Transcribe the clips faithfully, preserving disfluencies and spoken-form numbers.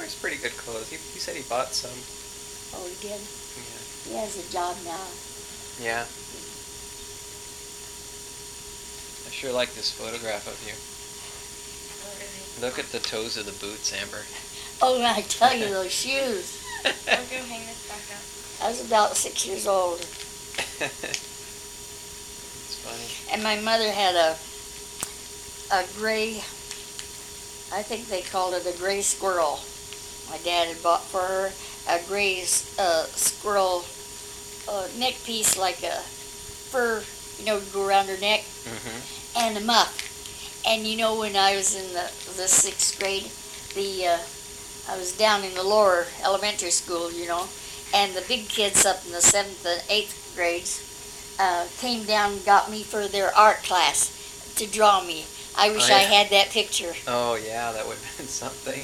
wears pretty good clothes. He, he said he bought some. Oh, he did? Yeah. He has a job now. Yeah. I sure like this photograph of you. Oh, really? Look at the toes of the boots, Amber. Oh, I tell you, those shoes. I'll go hang this back up. I was about six years old. It's funny. And my mother had a a gray, I think they called it a gray squirrel. My dad had bought for her a gray uh, squirrel uh, neck piece, like a fur, you know, to go around her neck, Mm-hmm. and a muff. And you know, when I was in the, the sixth grade, the uh, I was down in the lower elementary school, you know, and the big kids up in the seventh and eighth grades uh, came down and got me for their art class to draw me. I wish Oh, I yeah. had that picture. Oh, yeah, that would have been something.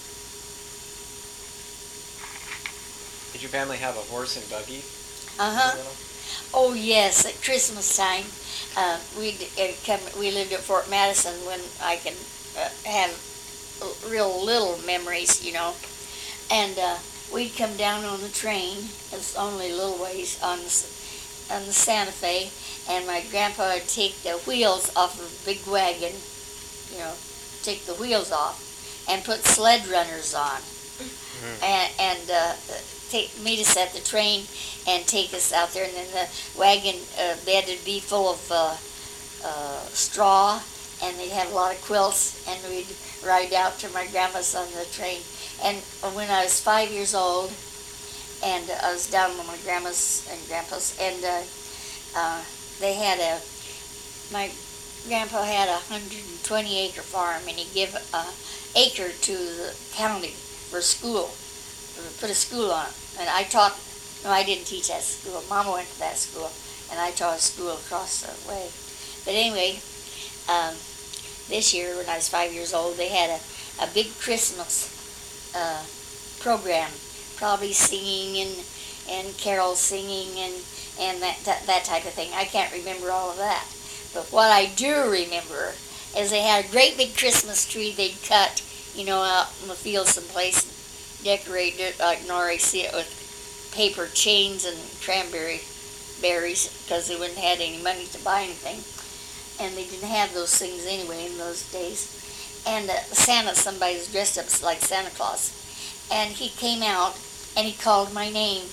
Did your family have a horse and buggy? Uh-huh. Little? Oh, yes, at Christmas time, uh, we'd uh, come, we lived at Fort Madison when I can uh, have real little memories, you know. And uh, we'd come down on the train, it's only a little ways, on the, on the Santa Fe, and my grandpa would take the wheels off of a big wagon, you know, take the wheels off, and put sled runners on. Mm. And, and uh, take, meet us at the train and take us out there, and then the wagon uh, bed would be full of uh, uh, straw, and they'd have a lot of quilts, and we'd ride out to my grandma's on the train. And when I was five years old, and I was down with my grandma's and grandpa's, and uh, uh, they had a, my grandpa had a one hundred twenty acre farm, and he gave a acre to the county for school, put a school on it. And I taught, no, I didn't teach that school. Mama went to that school, and I taught a school across the way. But anyway, um, this year when I was five years old, they had a, a big Christmas uh, program, probably singing and and carol singing and and that, that that type of thing. I can't remember all of that, but what I do remember is they had a great big Christmas tree they'd cut, you know, out in the field someplace, and decorated it like Nori see it with paper chains and cranberry berries, because they wouldn't have any money to buy anything, and they didn't have those things anyway in those days. And uh, Santa, somebody was dressed up like Santa Claus, and he came out and he called my name,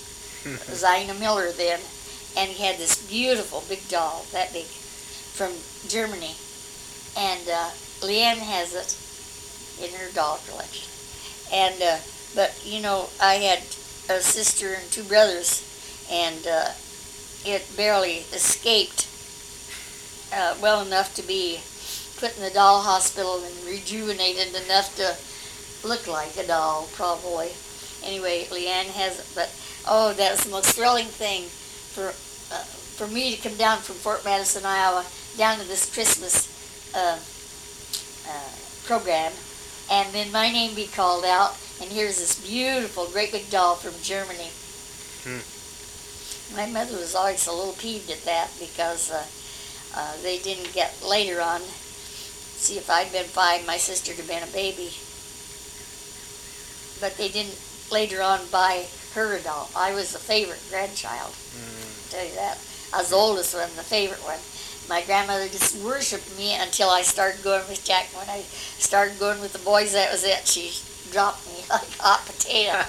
Zina Miller then, and he had this beautiful big doll, that big, from Germany, and uh, Leanne has it in her doll collection. And uh, but you know, I had a sister and two brothers, and uh, it barely escaped uh, well enough to be put in the doll hospital and rejuvenated enough to look like a doll, probably. Anyway, Leanne has it, but oh, that was the most thrilling thing for uh, for me to come down from Fort Madison, Iowa, down to this Christmas uh, uh, program, and then my name be called out, and here's this beautiful, great big doll from Germany. Hmm. My mother was always a little peeved at that, because uh, uh, they didn't get later on. See, if I'd been five, my sister would have been a baby. But they didn't later on buy her a doll. I was the favorite grandchild. Mm. I'll tell you that. I was the oldest one, the favorite one. My grandmother just worshipped me until I started going with Jack. When I started going with the boys, that was it. She dropped me like a hot potato.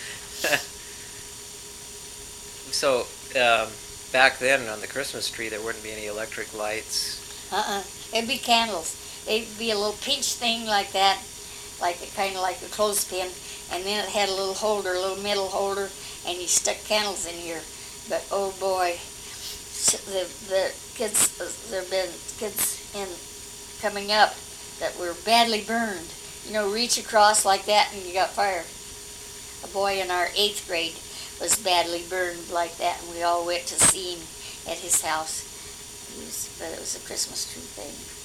So, um, back then on the Christmas tree, there wouldn't be any electric lights. Uh-uh. It'd be candles. It'd be a little pinch thing like that, like a kind of like a clothespin, and then it had a little holder, a little metal holder, and you stuck candles in here. But oh boy, the the kids, there've been kids in coming up that were badly burned. You know, reach across like that and you got fire. A boy in our eighth grade was badly burned like that, and we all went to see him at his house. It was, but it was a Christmas tree thing.